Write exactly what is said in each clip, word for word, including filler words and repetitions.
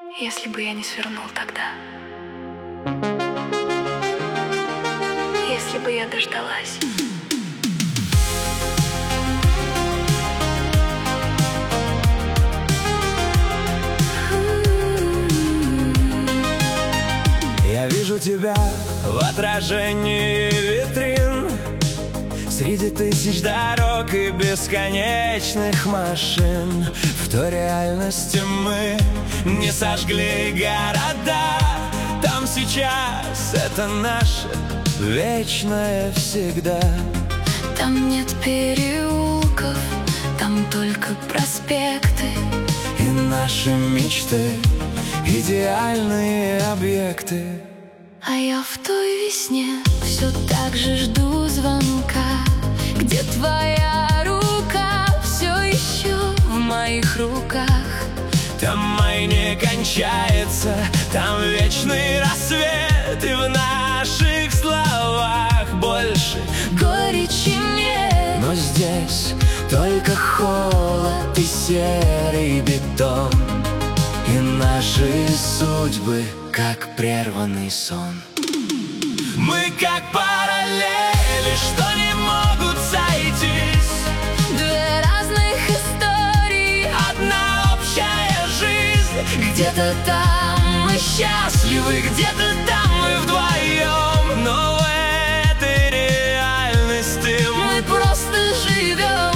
Если бы я не свернул тогда, если бы я дождалась. Я вижу тебя в отражении витрин, среди тысяч дорог и бесконечных машин. В той реальности мы не сожгли города. Там сейчас это наше вечное всегда. Там нет переулков, там только проспекты. И наши мечты — идеальные объекты. А я в той весне все так же жду звонка, где твоя рука все еще в моих руках. Там май не кончается, там вечный рассвет. И в наших словах больше горечи нет. Но здесь только холод и серый бетон, и наши судьбы как прерванный сон. Мы как параллели, что не могут сойтись. Две разных истории, одна общая жизнь. где-то там мы счастливы, где-то там мы вдвоем. Но в этой реальности мы просто живем.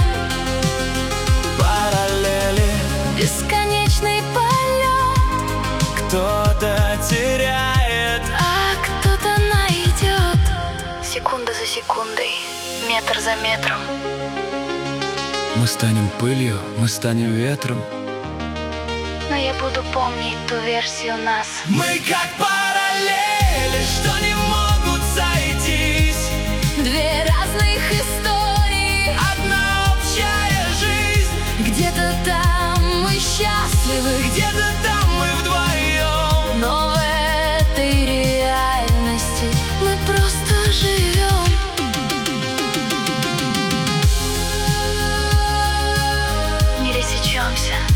Параллели, Бесконечный полет. кто-то теряет, А кто-то найдет. Секунда за секундой, метр за метром. мы станем пылью, мы станем ветром. Но я буду помнить ту версию нас. Мы как параллели, что не могут сойтись. Две разных истории, Одна общая жизнь. где-то там мы счастливы, Где-то там мы вдвоем. но в этой реальности мы просто живем. Не рассечемся.